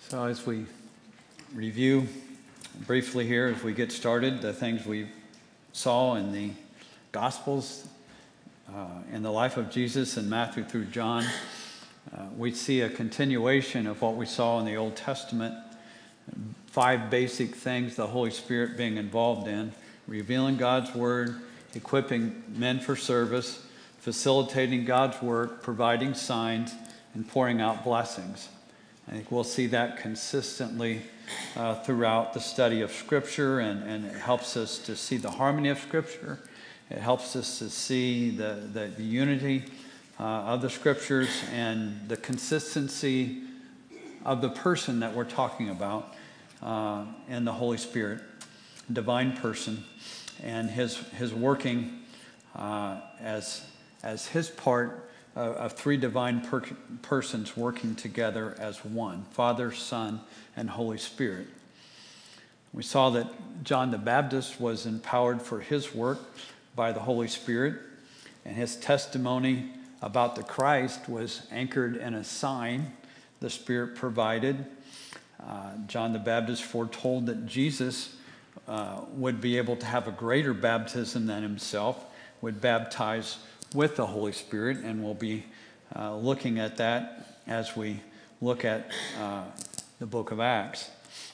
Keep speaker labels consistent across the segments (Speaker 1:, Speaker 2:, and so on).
Speaker 1: So as we review briefly here, as we get started, the things we saw in the Gospels, in the life of Jesus in Matthew through John, we see a continuation of what we saw in the Old Testament. 5 basic things the Holy Spirit being involved in: revealing God's Word, equipping men for service, facilitating God's work, providing signs, and pouring out blessings. I think we'll see that consistently throughout the study of Scripture, and it helps us to see the harmony of Scripture. It helps us to see the unity of the Scriptures and the consistency of the person that we're talking about in the Holy Spirit, divine person, and his working as his part of 3 divine persons working together as one: Father, Son, and Holy Spirit. We saw that John the Baptist was empowered for his work by the Holy Spirit, and his testimony about the Christ was anchored in a sign the Spirit provided. John the Baptist foretold that Jesus would be able to have a greater baptism than himself, would baptize with the Holy Spirit, and we'll be looking at that as we look at the book of Acts.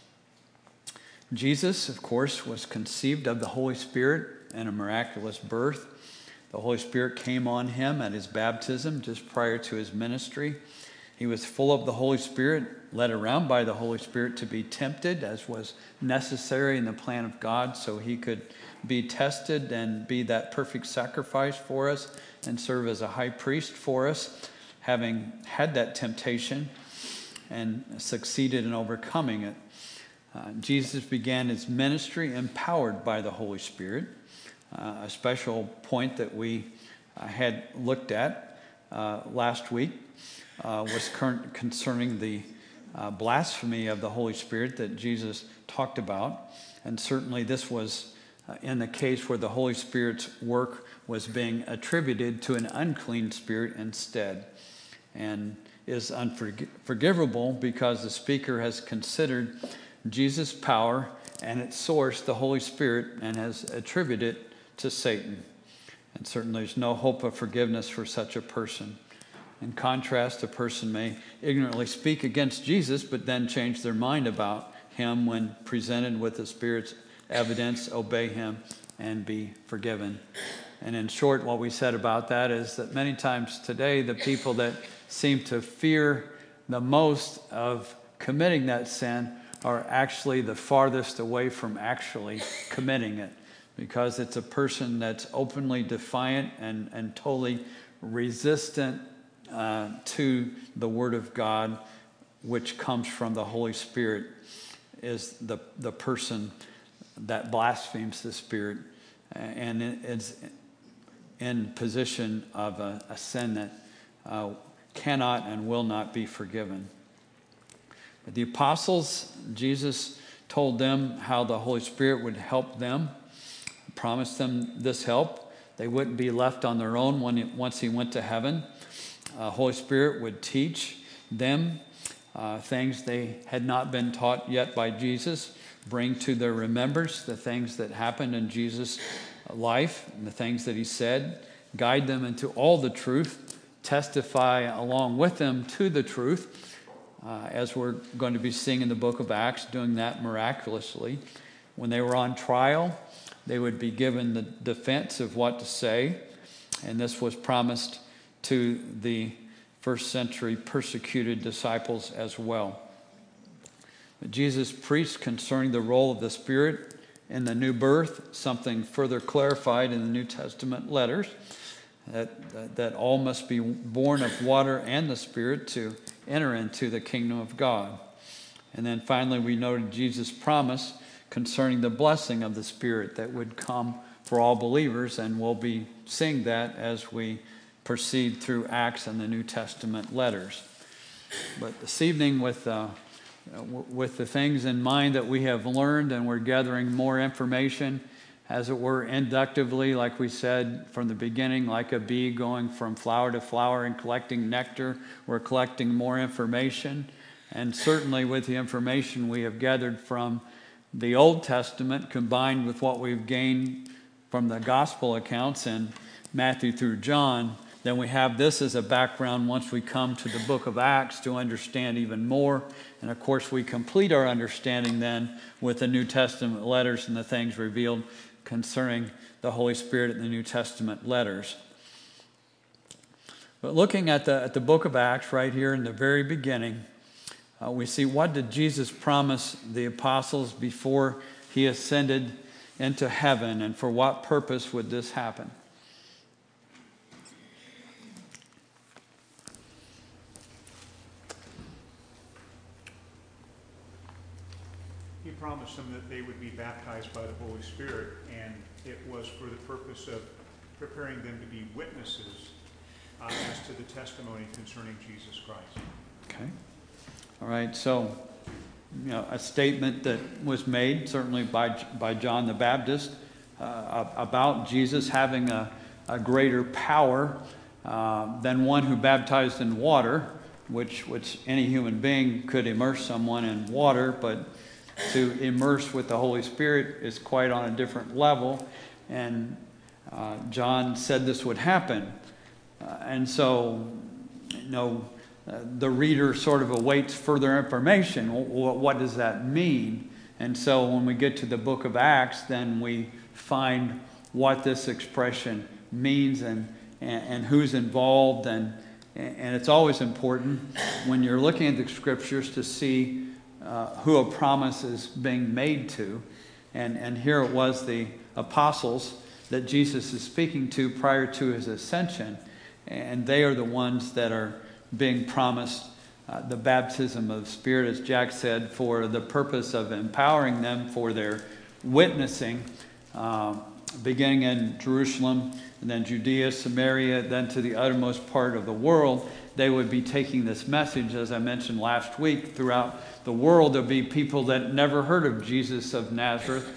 Speaker 1: Jesus, of course, was conceived of the Holy Spirit in a miraculous birth. The Holy Spirit came on him at his baptism just prior to his ministry. He was full of the Holy Spirit, led around by the Holy Spirit to be tempted, as was necessary in the plan of God, so he could be tested and be that perfect sacrifice for us and serve as a high priest for us, having had that temptation and succeeded in overcoming it. Jesus began his ministry empowered by the Holy Spirit. A special point that we had looked at last week was concerning the blasphemy of the Holy Spirit that Jesus talked about. And certainly this was in the case where the Holy Spirit's work was being attributed to an unclean spirit instead, and is unforgivable because the speaker has considered Jesus' power and its source, the Holy Spirit, and has attributed it to Satan. And certainly there's no hope of forgiveness for such a person. In contrast, a person may ignorantly speak against Jesus, but then change their mind about him when presented with the Spirit's evidence, obey him, and be forgiven. And in short, what we said about that is that many times today, the people that seem to fear the most of committing that sin are actually the farthest away from actually committing it, because it's a person that's openly defiant and totally resistant to the Word of God, which comes from the Holy Spirit, is the person that blasphemes the Spirit and is in position of a sin that cannot and will not be forgiven. But the apostles, Jesus told them how the Holy Spirit would help them, promised them this help. They wouldn't be left on their own once he went to heaven. Holy Spirit would teach them things they had not been taught yet by Jesus, bring to their remembrance the things that happened in Jesus' life and the things that he said, guide them into all the truth, testify along with them to the truth, as we're going to be seeing in the book of Acts, doing that miraculously. When they were on trial, they would be given the defense of what to say, and this was promised to the first century persecuted disciples as well. But Jesus preached concerning the role of the Spirit in the new birth, something further clarified in the New Testament letters, that all must be born of water and the Spirit to enter into the kingdom of God. And then finally we noted Jesus' promise concerning the blessing of the Spirit that would come for all believers, and we'll be seeing that as we proceed through Acts and the New Testament letters. But this evening, with the things in mind that we have learned, and we're gathering more information, as it were, inductively, like we said from the beginning, like a bee going from flower to flower and collecting nectar, we're collecting more information. And certainly with the information we have gathered from the Old Testament, combined with what we've gained from the gospel accounts in Matthew through John, then we have this as a background once we come to the book of Acts to understand even more. And of course, we complete our understanding then with the New Testament letters and the things revealed concerning the Holy Spirit in the New Testament letters. But looking at the book of Acts right here in the very beginning, we see, what did Jesus promise the apostles before he ascended into heaven, and for what purpose would this happen?
Speaker 2: He promised them that they would be baptized by the Holy Spirit, and it was for the purpose of preparing them to be witnesses as to the testimony concerning Jesus Christ.
Speaker 1: Okay. All right, so a statement that was made certainly by John the Baptist about Jesus having a greater power than one who baptized in water, which any human being could immerse someone in water, but to immerse with the Holy Spirit is quite on a different level. And John said this would happen. And so, the reader sort of awaits further information. What does that mean? And so when we get to the book of Acts, then we find what this expression means and who's involved. And it's always important when you're looking at the scriptures to see who a promise is being made to. And here it was the apostles that Jesus is speaking to prior to his ascension. And they are the ones that are being promised the baptism of the Spirit, as Jack said, for the purpose of empowering them for their witnessing, beginning in Jerusalem, and then Judea, Samaria, then to the uttermost part of the world. They would be taking this message, as I mentioned last week, throughout the world. There'll be people that never heard of Jesus of Nazareth.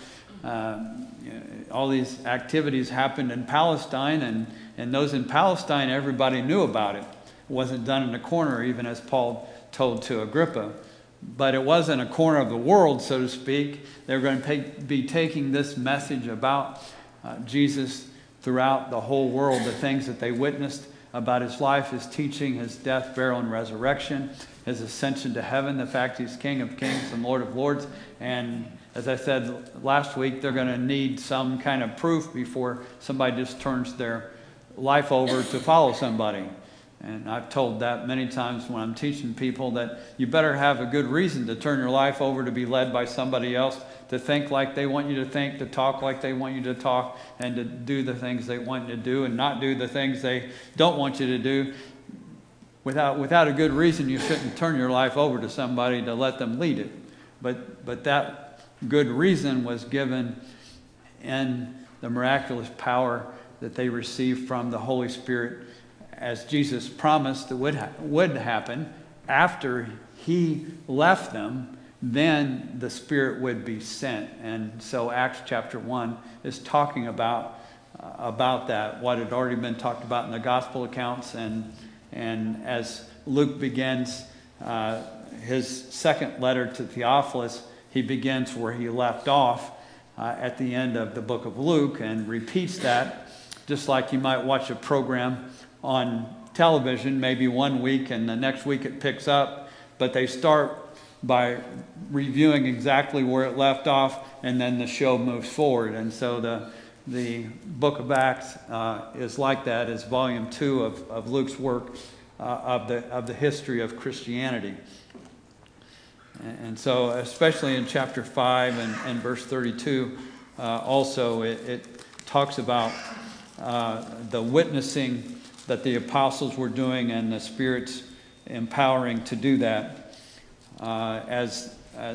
Speaker 1: All these activities happened in Palestine, and those in Palestine, everybody knew about it. It wasn't done in a corner, even as Paul told to Agrippa. But it was in a corner of the world, so to speak. They're going to be taking this message about Jesus throughout the whole world, the things that they witnessed about his life, his teaching, his death, burial, and resurrection, his ascension to heaven, the fact he's King of Kings and Lord of Lords. And as I said last week, they're going to need some kind of proof before somebody just turns their life over to follow somebody. And I've told that many times when I'm teaching people that you better have a good reason to turn your life over to be led by somebody else, to think like they want you to think, to talk like they want you to talk, and to do the things they want you to do and not do the things they don't want you to do. Without a good reason, you shouldn't turn your life over to somebody to let them lead it. But that good reason was given in the miraculous power that they received from the Holy Spirit, as Jesus promised that would happen after he left them. Then the Spirit would be sent. And so Acts chapter 1 is talking about that, what had already been talked about in the gospel accounts. And as Luke begins his second letter to Theophilus, he begins where he left off at the end of the book of Luke and repeats that, just like you might watch a program on television, maybe one week, and the next week it picks up, but they start by reviewing exactly where it left off, and then the show moves forward. And so the book of Acts is like that, is volume 2 of Luke's work of the history of Christianity. And so especially in chapter 5 and verse 32, also it talks about the witnessing that the apostles were doing, and the Spirit's empowering to do that. As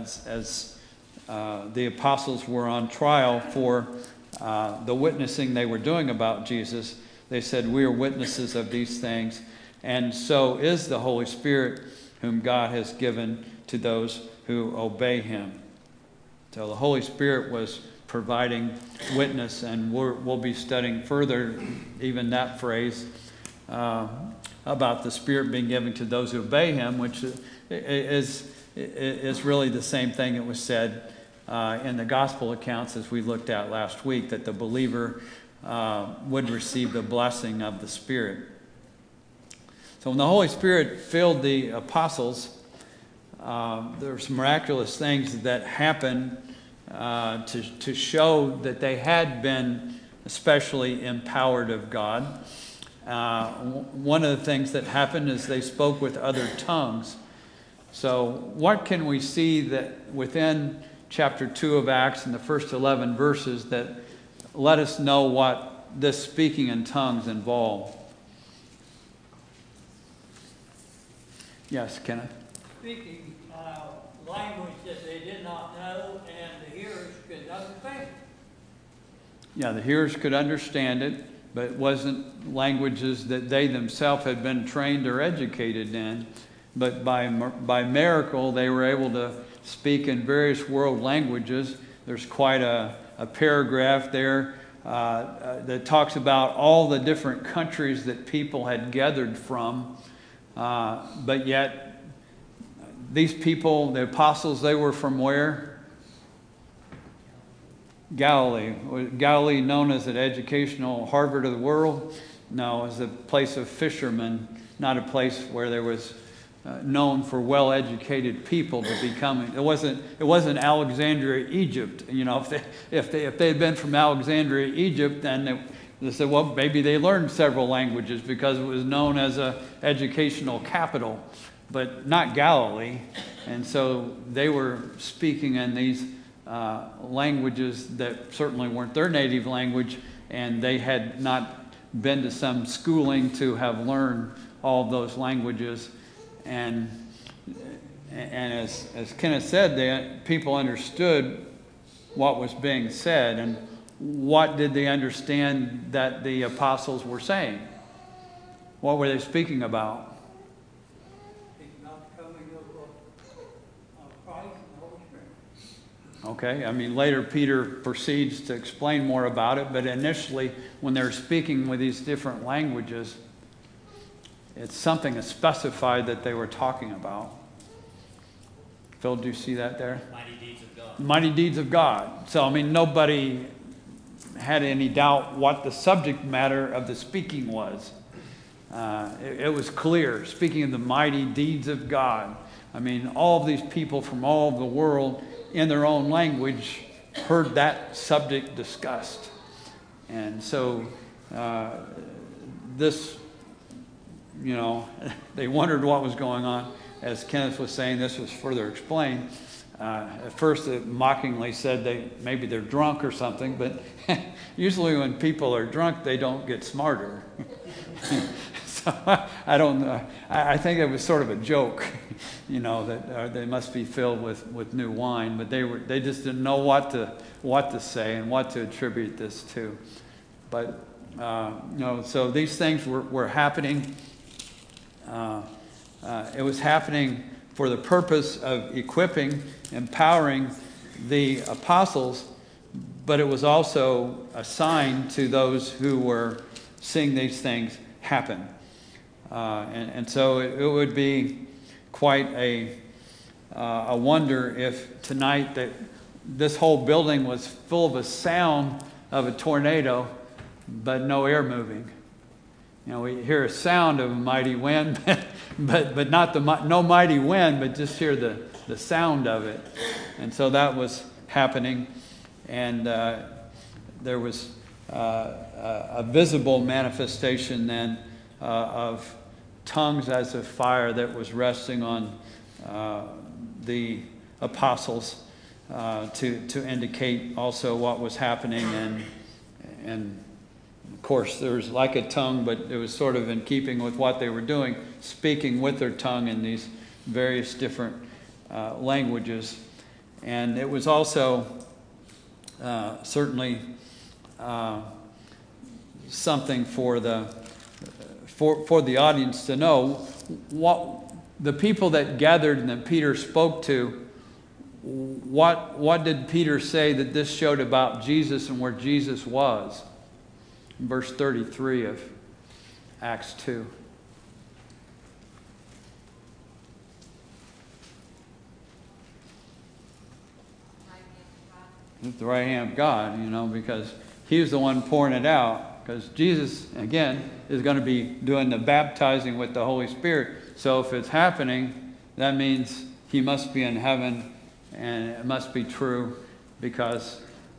Speaker 1: the apostles were on trial for the witnessing they were doing about Jesus, they said, "We are witnesses of these things, and so is the Holy Spirit, whom God has given to those who obey him." So the Holy Spirit was providing witness, and we'll be studying further even that phrase about the Spirit being given to those who obey him, which is really the same thing that was said in the gospel accounts as we looked at last week, that the believer would receive the blessing of the Spirit. So when the Holy Spirit filled the apostles, there were some miraculous things that happened to show that they had been especially empowered of God. One of the things that happened is they spoke with other tongues. So what can we see that within chapter 2 of Acts and the first 11 verses that let us know what this speaking in tongues involved? Yes, Kenneth?
Speaker 3: Speaking language that they did not know, and the hearers could understand.
Speaker 1: Yeah, the hearers could understand it, but it wasn't languages that they themselves had been trained or educated in. But by miracle, they were able to speak in various world languages. There's quite a paragraph there that talks about all the different countries that people had gathered from. But yet, these people, the apostles, they were from where? Galilee. Was Galilee known as an educational Harvard of the world? No, as a place of fishermen, not a place where there was known for well-educated people to be coming. It wasn't Alexandria, Egypt. You know, if they had been from Alexandria, Egypt, then they said, well, maybe they learned several languages because it was known as an educational capital, but not Galilee. And so they were speaking in these languages that certainly weren't their native language, and they had not been to some schooling to have learned all of those languages. And as Kenneth said, people understood what was being said. And what did they understand that the apostles were saying? What were they speaking about?
Speaker 3: Speaking about the coming of Christ and the Holy Spirit.
Speaker 1: Okay, I mean, later Peter proceeds to explain more about it, but initially, when they're speaking with these different languages, it's something that's specified that they were talking about. Phil, do you see that there?
Speaker 4: Mighty deeds of God.
Speaker 1: Mighty deeds of God. So, I mean, nobody had any doubt what the subject matter of the speaking was. It was clear, speaking of the mighty deeds of God. I mean, all of these people from all of the world in their own language heard that subject discussed. And so this, you know, they wondered what was going on. As Kenneth was saying, this was further explained. At first, it mockingly said maybe they're drunk or something, but usually when people are drunk, they don't get smarter. So I don't know. I think it was sort of a joke, you know, that they must be filled with new wine, but they just didn't know what to say and what to attribute this to. But you know, so these things were happening. It was happening for the purpose of equipping, empowering the apostles, but it was also a sign to those who were seeing these things happen. And so it would be quite a wonder if tonight that this whole building was full of a sound of a tornado, but no air moving. You know, we hear a sound of a mighty wind, but not no mighty wind, but just hear the sound of it. And so that was happening, and there was a visible manifestation then of tongues as of fire that was resting on the apostles to indicate also what was happening, and of course, there was like a tongue, but it was sort of in keeping with what they were doing, speaking with their tongue in these various different languages. And it was also certainly something for the audience to know what the people that gathered and that Peter spoke to. What did Peter say that this showed about Jesus and where Jesus was? Verse 33 of Acts 2. at the right hand of God, because he was the one pouring it out. Because Jesus, again, is going to be doing the baptizing with the Holy Spirit. So if it's happening, that means he must be in heaven, and it must be true, because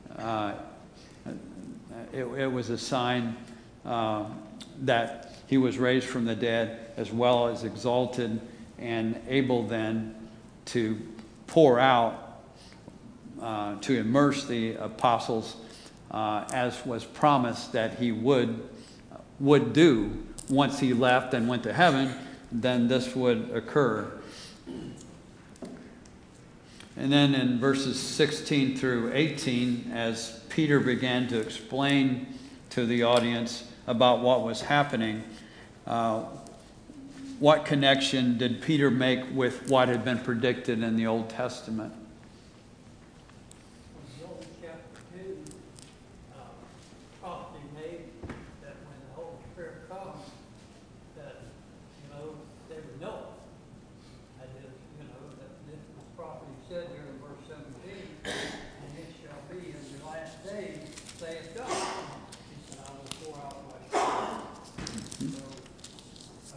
Speaker 1: it was a sign that he was raised from the dead, as well as exalted and able then to pour out, to immerse the apostles, as was promised that he would do once he left and went to heaven. Then this would occur. And then in verses 16 through 18, as Peter began to explain to the audience about what was happening, what connection did Peter make with what had been predicted in the Old Testament?
Speaker 3: In Joel chapter 2, prophecy made that when the Holy Spirit comes, that, they would know it. That is, that this prophecy said here in verse 17, and it shall be in the last days, saith God. He said, I will pour out my spirit. So,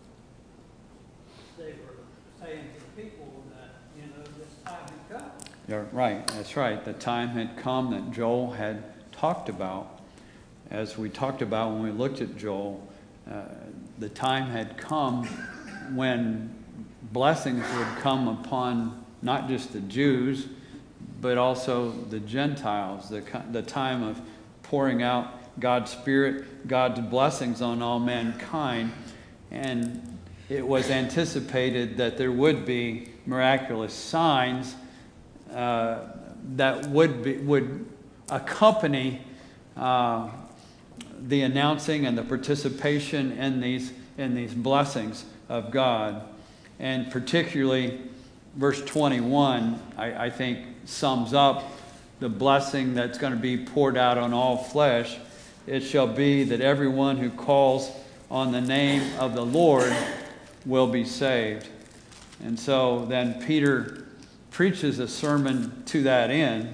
Speaker 3: they were saying to the people that, this time had come.
Speaker 1: You're right, that's right. The time had come that Joel had talked about. As we talked about when we looked at Joel, the time had come when blessings would come upon not just the Jews, but also the Gentiles, the time of pouring out God's Spirit, God's blessings on all mankind. And it was anticipated that there would be miraculous signs that would accompany the announcing and the participation in these blessings of God. And particularly verse 21, I think, sums up the blessing that's going to be poured out on all flesh. It shall be that everyone who calls on the name of the Lord will be saved. And so then Peter preaches a sermon to that end,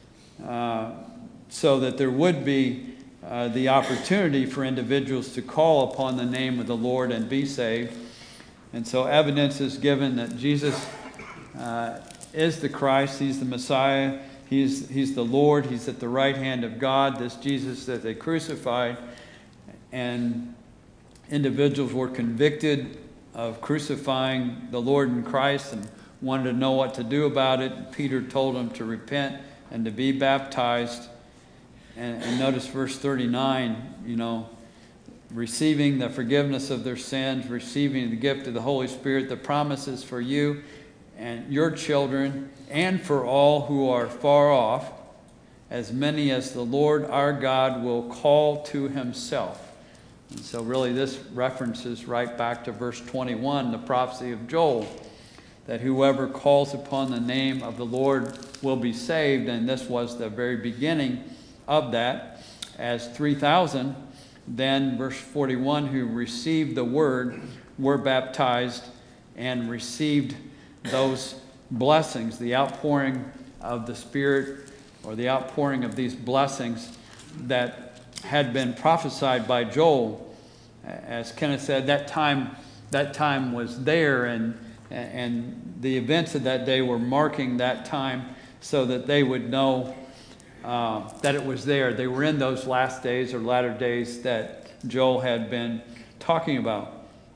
Speaker 1: so that there would be the opportunity for individuals to call upon the name of the Lord and be saved. And so evidence is given that Jesus is the Christ, he's the Messiah, he's the Lord, he's at the right hand of God, this Jesus that they crucified. And individuals were convicted of crucifying the Lord in Christ and wanted to know what to do about it. Peter told them to repent and to be baptized. And notice verse 39, receiving the forgiveness of their sins, receiving the gift of the Holy Spirit, the promises for you and your children, and for all who are far off, as many as the Lord our God will call to himself. And so really this references right back to verse 21, the prophecy of Joel, that whoever calls upon the name of the Lord will be saved. And this was the very beginning of that, as 3,000, then verse 41, who received the word were baptized and received those blessings, the outpouring of the Spirit, or the outpouring of these blessings that had been prophesied by Joel. As Kenneth said, that time was there, and the events of that day were marking that time so that they would know that it was there. They were in those last days or latter days that Joel had been talking about.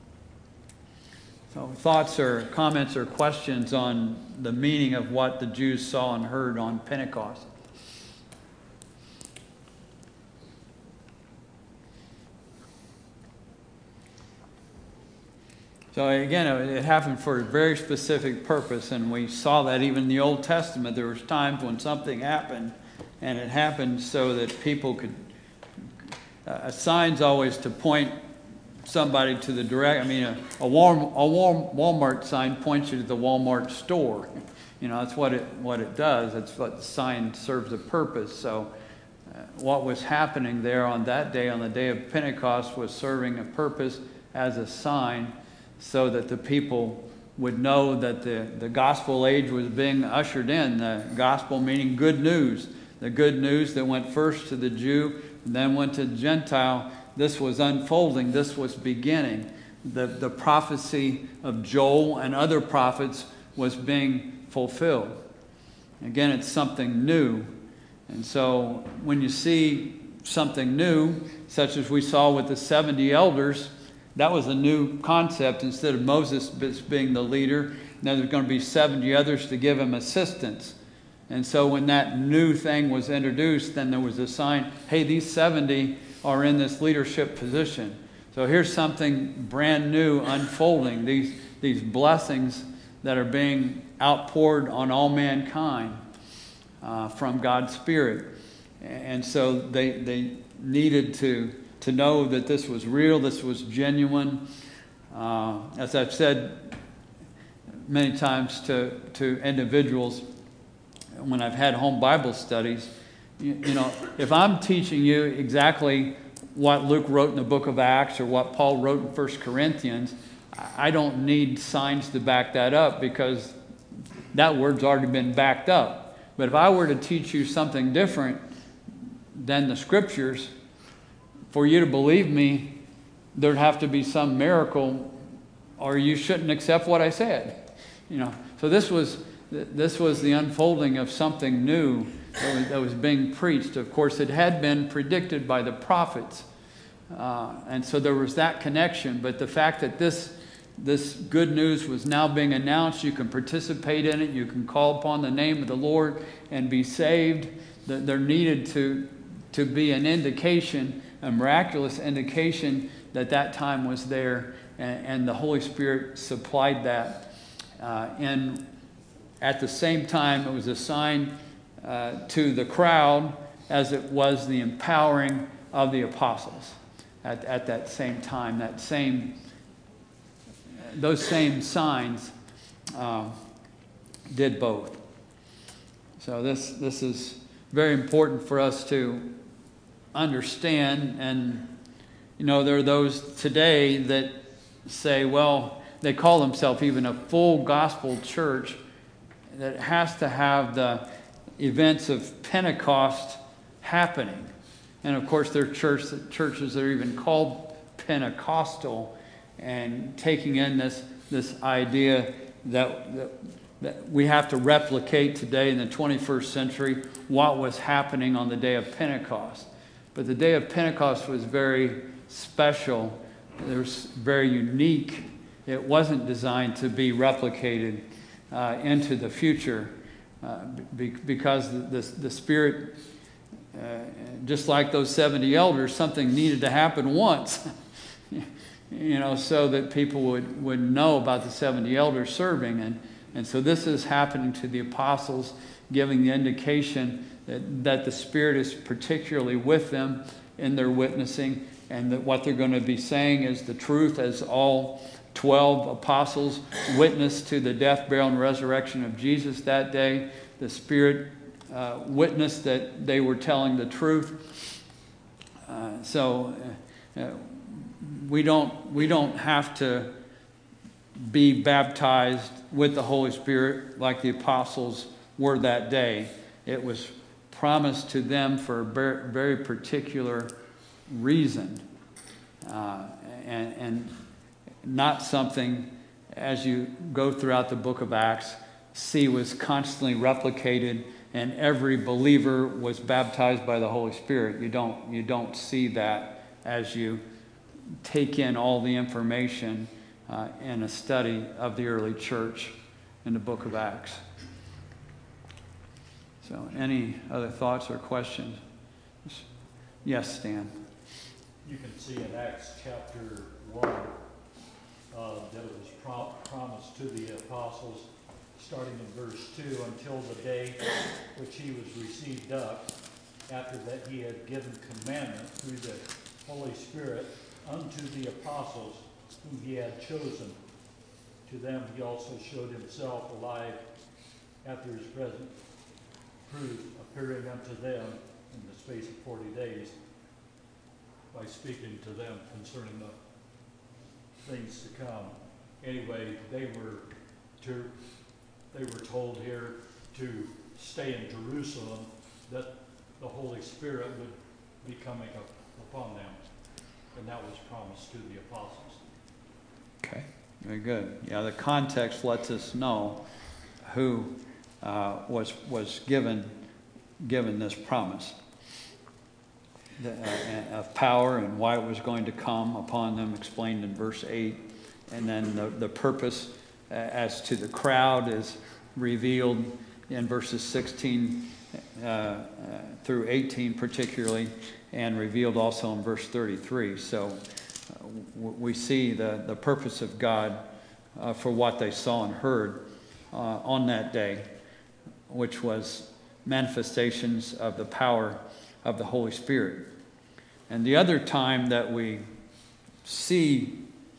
Speaker 1: So thoughts or comments or questions on the meaning of what the Jews saw and heard on Pentecost? So again, it happened for a very specific purpose, and we saw that even in the Old Testament. There was times when something happened, and it happened so that people could, a sign's always to point somebody to the direct. I mean, a Walmart sign points you to the Walmart store. That's what it does. That's what the sign serves a purpose. So what was happening there on that day, on the day of Pentecost, was serving a purpose as a sign, so that the people would know that the gospel age was being ushered in. The gospel meaning good news. The good news that went first to the Jew and then went to the Gentile. This was unfolding. This was beginning. The prophecy of Joel and other prophets was being fulfilled. Again, it's something new. And so when you see something new, such as we saw with the 70 elders, that was a new concept. Instead of Moses being the leader, now there's going to be 70 others to give him assistance. And so when that new thing was introduced, then there was a sign, hey, these 70 are in this leadership position. So here's something brand new unfolding, these blessings that are being outpoured on all mankind from God's Spirit. And so they needed to know that this was real, this was genuine. As I've said many times to individuals when I've had home Bible studies, you know, if I'm teaching you exactly what Luke wrote in the book of Acts or what Paul wrote in 1 Corinthians, I don't need signs to back that up because that word's already been backed up. But if I were to teach you something different than the Scriptures, for you to believe me, there'd have to be some miracle or you shouldn't accept what I said. You know, so this was the unfolding of something new that was being preached. Of course, it had been predicted by the prophets. And so there was that connection. But the fact that this good news was now being announced, you can participate in it, you can call upon the name of the Lord and be saved. There needed to be an indication, a miraculous indication that time was there, and the Holy Spirit supplied that. And at the same time, it was a sign to the crowd as it was the empowering of the apostles at that same time. Those same signs did both. So this is very important for us to understand. And you know, there are those today that say, well, they call themselves even a full gospel church that has to have the events of Pentecost happening. And of course, there are churches that are even called Pentecostal, and taking in this idea that we have to replicate today in the 21st century what was happening on the day of Pentecost. But the day of Pentecost was very special. It was very unique. It wasn't designed to be replicated into the future because the Spirit, just like those 70 elders, something needed to happen once, you know, so that people would know about the 70 elders serving. And so this is happening to the apostles, giving the indication that the Spirit is particularly with them in their witnessing, and that what they're going to be saying is the truth, as all 12 apostles witnessed to the death, burial, and resurrection of Jesus that day. The Spirit witnessed that they were telling the truth. So we don't have to be baptized with the Holy Spirit like the apostles were that day. It was promised to them for a very particular reason, and not something, as you go throughout the book of Acts, see was constantly replicated and every believer was baptized by the Holy Spirit. You don't see that as you take in all the information in a study of the early church in the book of Acts. So any other thoughts or questions? Yes, Stan.
Speaker 4: You can see in Acts chapter 1 that it was promised to the apostles, starting in verse 2, until the day which he was received up, after that he had given commandment through the Holy Spirit unto the apostles whom he had chosen. To them he also showed himself alive after his present truth, appearing unto them in the space of 40 days, by speaking to them concerning the things to come. Anyway, they were they were told here to stay in Jerusalem, that the Holy Spirit would be coming upon them. And that was promised to the apostles.
Speaker 1: Okay, very good. Yeah, the context lets us know who was given this promise of power and why it was going to come upon them, explained in verse 8. And then the purpose as to the crowd is revealed in verses 16 through 18 particularly, and revealed also in verse 33. So we see the purpose of God for what they saw and heard on that day, which was manifestations of the power of the Holy Spirit. And the other time that we see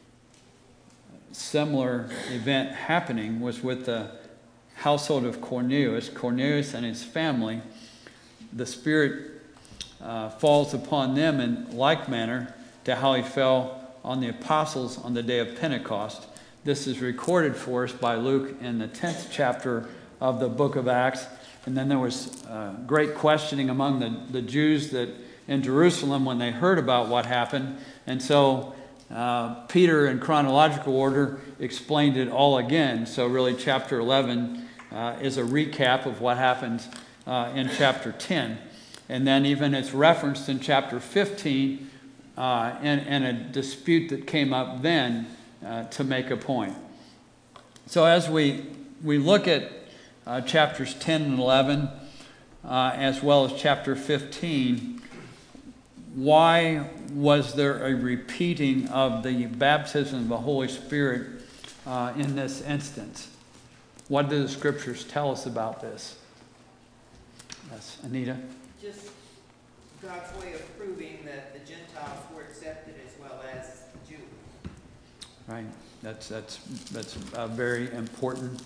Speaker 1: similar event happening was with the household of Cornelius. Cornelius and his family, the Spirit falls upon them in like manner to how he fell on the apostles on the day of Pentecost. This is recorded for us by Luke in the 10th chapter of the book of Acts. And then there was great questioning among the Jews that in Jerusalem when they heard about what happened. And so Peter, in chronological order, explained it all again. So really chapter 11 is a recap of what happens in chapter 10. And then even it's referenced in chapter 15 in a dispute that came up then to make a point. So as we look at chapters 10 and 11, as well as chapter 15, why was there a repeating of the baptism of the Holy Spirit in this instance? What do the scriptures tell us about this? Yes, Anita?
Speaker 5: Just God's way of proving that the Gentiles were accepted as well as the Jews.
Speaker 1: Right. That's a very important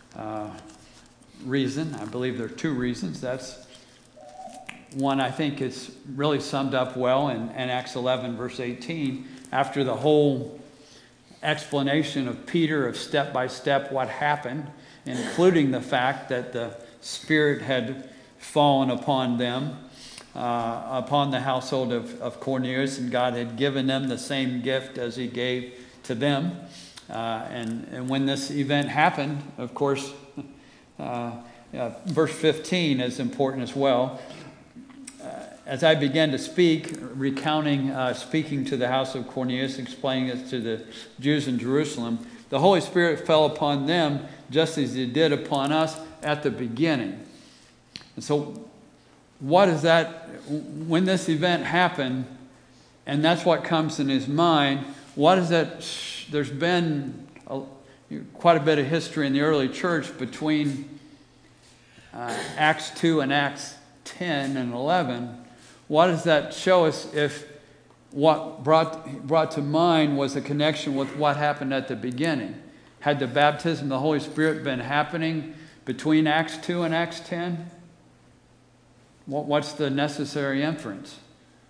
Speaker 1: reason. I believe there are two reasons. That's one, I think it's really summed up well in Acts 11, verse 18. After the whole explanation of Peter of step by step what happened, including the fact that the Spirit had fallen upon them, upon the household of Cornelius, and God had given them the same gift as he gave to them. And when this event happened, of course, verse 15 is important as well. As I began to speak, recounting, speaking to the house of Cornelius, explaining it to the Jews in Jerusalem, the Holy Spirit fell upon them just as he did upon us at the beginning. And so what is that, when this event happened, and that's what comes in his mind, what is that? There's been quite a bit of history in the early church between Acts 2 and Acts 10 and 11. What does that show us if what brought to mind was a connection with what happened at the beginning? Had the baptism of the Holy Spirit been happening between Acts 2 and Acts 10? What's the necessary inference?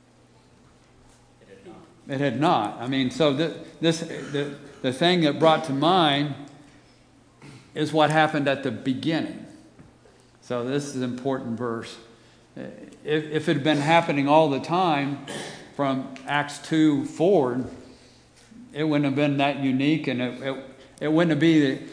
Speaker 1: It had not. I mean, so the thing that brought to mind is what happened at the beginning. So this is an important verse. If it had been happening all the time from Acts 2 forward, it wouldn't have been that unique, and it wouldn't have been,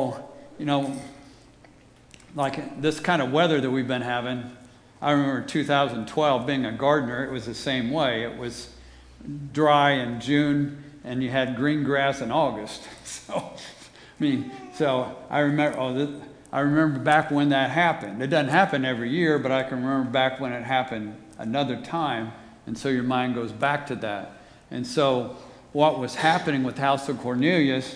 Speaker 1: like this kind of weather that we've been having. I remember 2012 being a gardener, it was the same way. It was dry in June, and you had green grass in August. So I remember back when that happened. It doesn't happen every year, but I can remember back when it happened another time, and so your mind goes back to that. And so what was happening with the house of Cornelius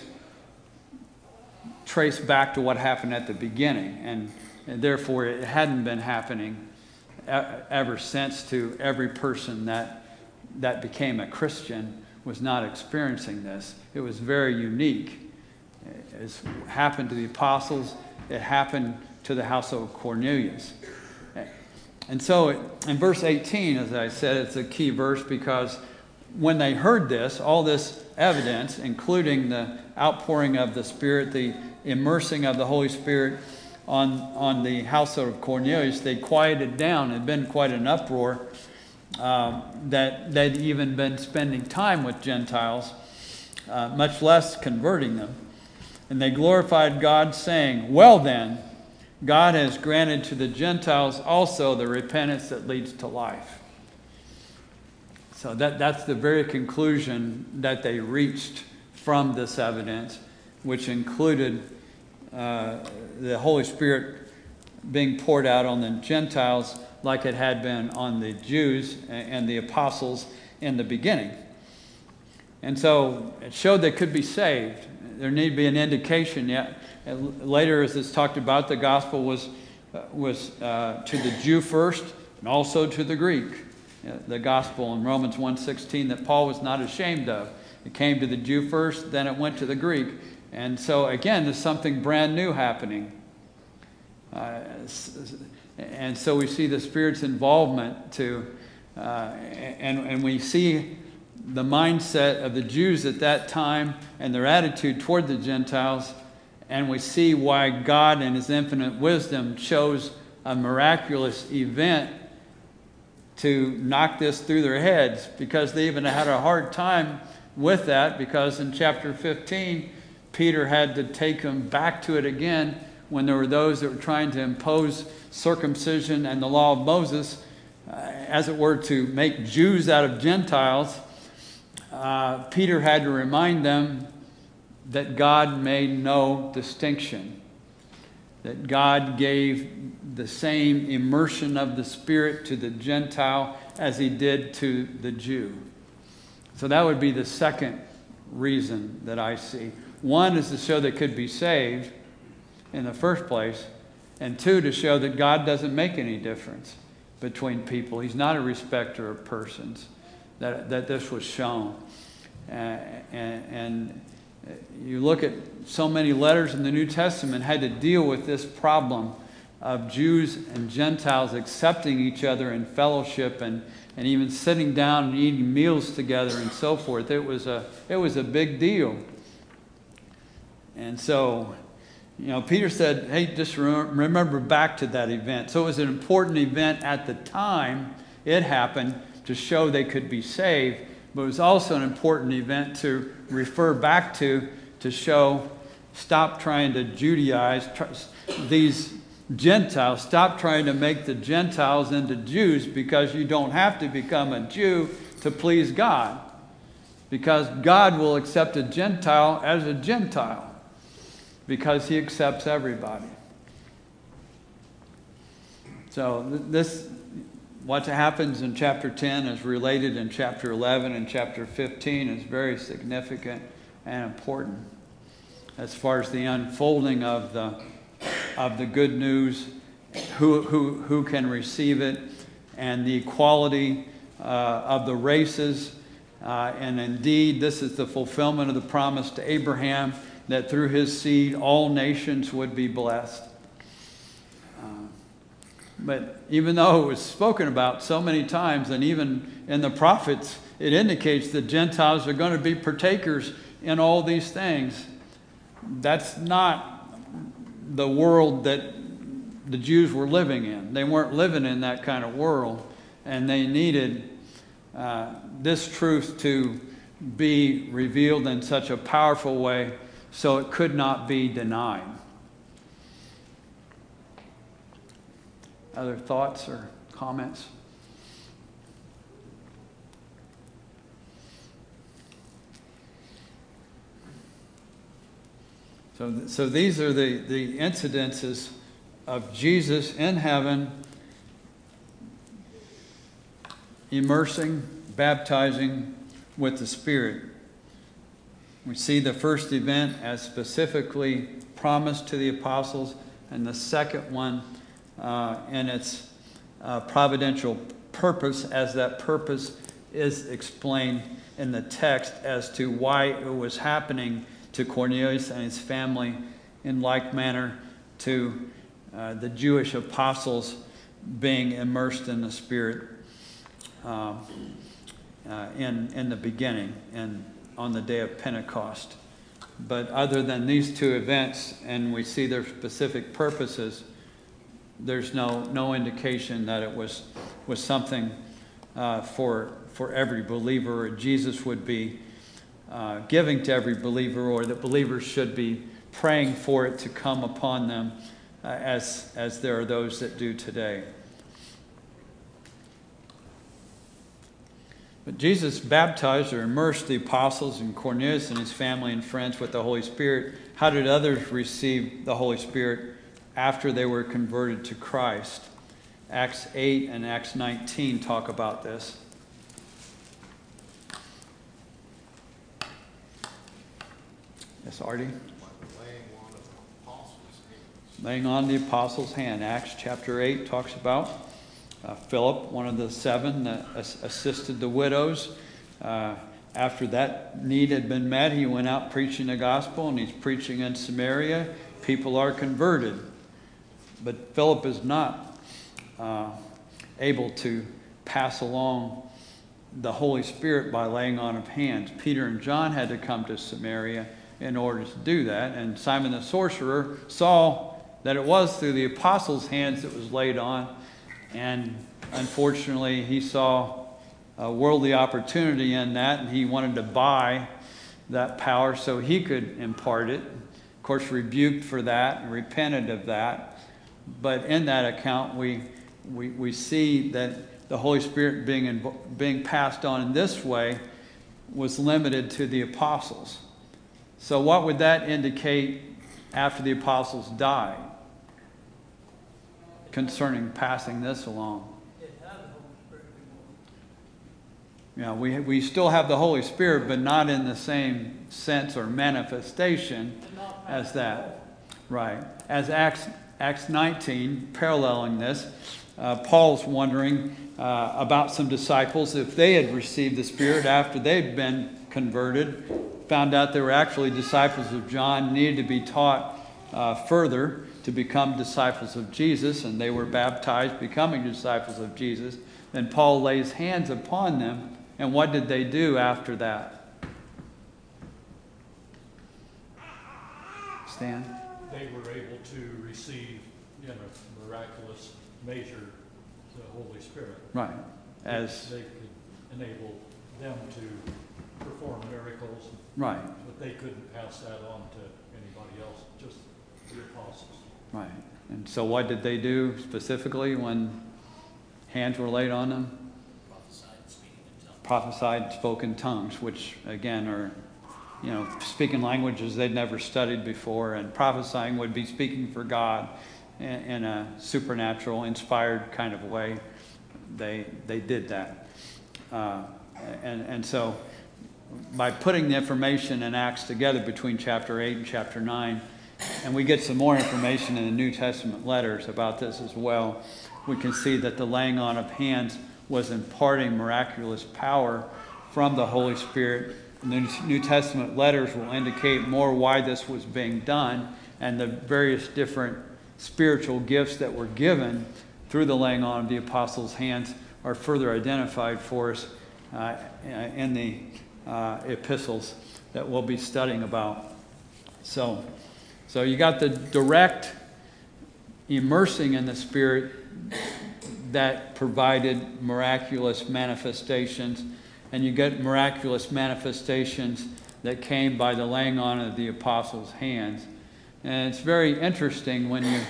Speaker 1: traced back to what happened at the beginning, and therefore it hadn't been happening ever since to every person that became a Christian was not experiencing this. It was very unique. It happened to the apostles. It happened to the house of Cornelius. And so in verse 18, as I said, it's a key verse because when they heard this, all this evidence, including the outpouring of the Spirit, the immersing of the Holy Spirit on the household of Cornelius, they quieted down. It had been quite an uproar that they'd even been spending time with Gentiles, much less converting them. And they glorified God, saying, "Well then, God has granted to the Gentiles also the repentance that leads to life." So that's the very conclusion that they reached from this evidence, which included the Holy Spirit being poured out on the Gentiles like it had been on the Jews and the apostles in the beginning. And so it showed they could be saved. There needed to be an indication yet. Later, as it's talked about, the gospel was to the Jew first and also to the Greek. The gospel in Romans 1:16 that Paul was not ashamed of. It came to the Jew first, then it went to the Greek. And so again, there's something brand new happening. And so we see the Spirit's involvement and we see the mindset of the Jews at that time and their attitude toward the Gentiles, and we see why God in His infinite wisdom chose a miraculous event to knock this through their heads, because they even had a hard time with that, because in chapter 15, Peter had to take them back to it again when there were those that were trying to impose circumcision and the law of Moses, as it were, to make Jews out of Gentiles. Peter had to remind them that God made no distinction, that God gave the same immersion of the Spirit to the Gentile as He did to the Jew. So that would be the second reason that I see. One is to show they could be saved in the first place, and two, to show that God doesn't make any difference between people. He's not a respecter of persons, that this was shown. And you look at so many letters in the New Testament had to deal with this problem of Jews and Gentiles accepting each other in fellowship and even sitting down and eating meals together and so forth. It was a big deal. And so, Peter said, hey, just remember back to that event. So it was an important event at the time it happened to show they could be saved, but it was also an important event to refer back to show, stop trying to Judaize these Gentiles. Stop trying to make the Gentiles into Jews, because you don't have to become a Jew to please God, because God will accept a Gentile as a Gentile, because He accepts everybody. So what happens in chapter 10 is related in chapter 11 and chapter 15 is very significant and important as far as the unfolding of the good news, who can receive it, and the equality of the races. And indeed, this is the fulfillment of the promise to Abraham that through his seed all nations would be blessed. But even though it was spoken about so many times, and even in the prophets, it indicates that Gentiles are going to be partakers in all these things. That's not the world that the Jews were living in. They weren't living in that kind of world, and they needed this truth to be revealed in such a powerful way so it could not be denied. Other thoughts or comments? So these are the incidences of Jesus in heaven, immersing, baptizing with the Spirit. We see the first event as specifically promised to the apostles, and the second one in its providential purpose, as that purpose is explained in the text as to why it was happening to Cornelius and his family, in like manner to the Jewish apostles being immersed in the Spirit in the beginning and on the day of Pentecost. But other than these two events, and we see their specific purposes, there's no indication that it was something for every believer, or Jesus would be giving to every believer, or that believers should be praying for it to come upon them as there are those that do today. But Jesus baptized or immersed the apostles and Cornelius and his family and friends with the Holy Spirit. How did others receive the Holy Spirit after they were converted to Christ? Acts 8 and Acts 19 talk about this. Yes, Artie? Laying on the apostles' hand. Acts chapter 8 talks about Philip, one of the seven that assisted the widows. After that need had been met, he went out preaching the gospel, and he's preaching in Samaria. People are converted. But Philip is not able to pass along the Holy Spirit by laying on of hands. Peter and John had to come to Samaria in order to do that. And Simon the sorcerer saw that it was through the apostles' hands that was laid on. And unfortunately, he saw a worldly opportunity in that, and he wanted to buy that power so he could impart it. Of course, rebuked for that and repented of that. But in that account, we see that the Holy Spirit being passed on in this way was limited to the apostles. So what would that indicate after the apostles died concerning passing this along? Yeah, we still have the Holy Spirit, but not in the same sense or manifestation as that. Right. As Acts 19, paralleling this, Paul's wondering about some disciples, if they had received the Spirit after they'd been converted, found out they were actually disciples of John, needed to be taught further to become disciples of Jesus, and they were baptized, becoming disciples of Jesus. Then Paul lays hands upon them, and what did they do after that? Stan?
Speaker 4: They were able to receive, in a miraculous measure, the Holy Spirit.
Speaker 1: Right. As
Speaker 4: they could enable them to perform miracles.
Speaker 1: Right.
Speaker 4: But they couldn't pass that on to anybody else, just the apostles.
Speaker 1: Right. And so what did they do specifically when hands were laid on them? Prophesied and spoke in tongues, which again are, speaking languages they'd never studied before, and prophesying would be speaking for God in a supernatural, inspired kind of way. They did that. And so by putting the information in Acts together between chapter 8 and chapter 9, and we get some more information in the New Testament letters about this as well, we can see that the laying on of hands was imparting miraculous power from the Holy Spirit. The New Testament letters will indicate more why this was being done, and the various different spiritual gifts that were given through the laying on of the apostles' hands are further identified for us in the epistles that we'll be studying about. So you got the direct immersing in the Spirit that provided miraculous manifestations, and you get miraculous manifestations that came by the laying on of the apostles' hands. And it's very interesting when you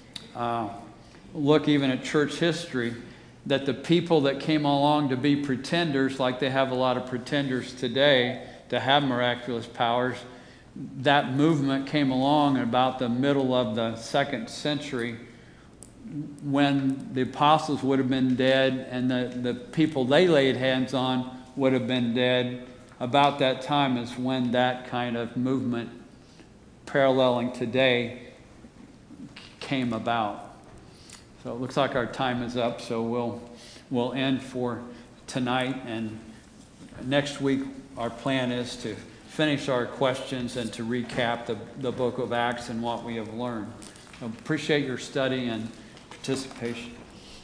Speaker 1: look even at church history, that the people that came along to be pretenders, like they have a lot of pretenders today to have miraculous powers, that movement came along in about the middle of the 2nd century, when the apostles would have been dead and the people they laid hands on would have been dead. About that time is when that kind of movement, paralleling today, came about. So it looks like our time is up, so we'll end for tonight, and next week our plan is to finish our questions and to recap the book of Acts and what we have learned. So appreciate your study and participation.